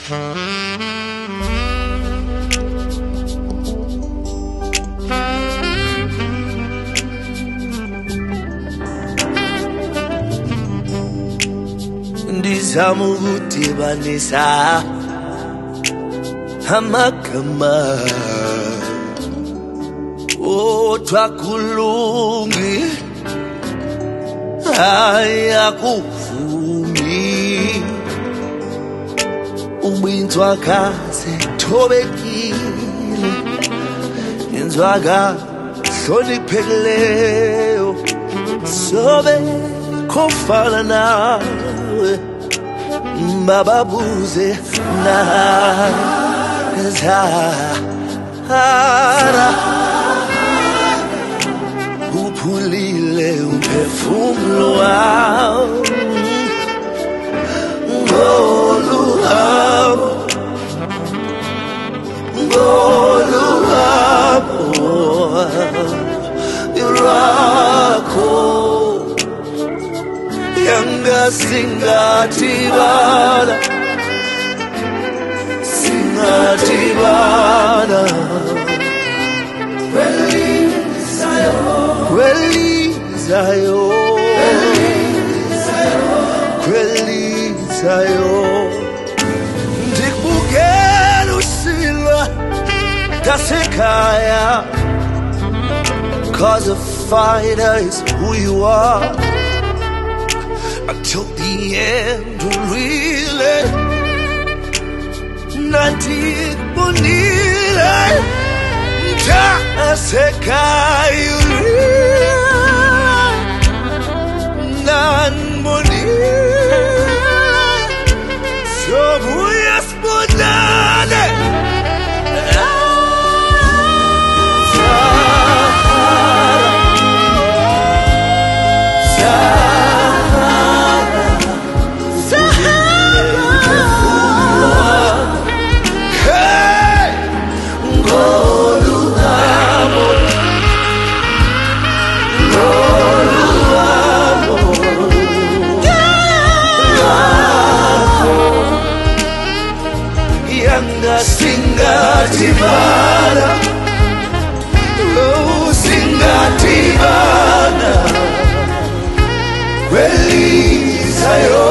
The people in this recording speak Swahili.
Ndizama ukudibanisa amagama odwa kulungi ayakuvumi ubinzwa kaze thobekile yenzwa ka hloniphekeleyo sobe khofana nawe mababuze na Zahara uphulile umphefumulo wami ngoluhabo irakho yangasingathibala singathibala kwelizayo ndikubukela usilwa tasekhaya, 'cause a fighter is who you are until the end, really. Nandikubonile tasekhaya, nanibonile sobuya sibonane. Singathibala, oh singathibala, kwelizayo.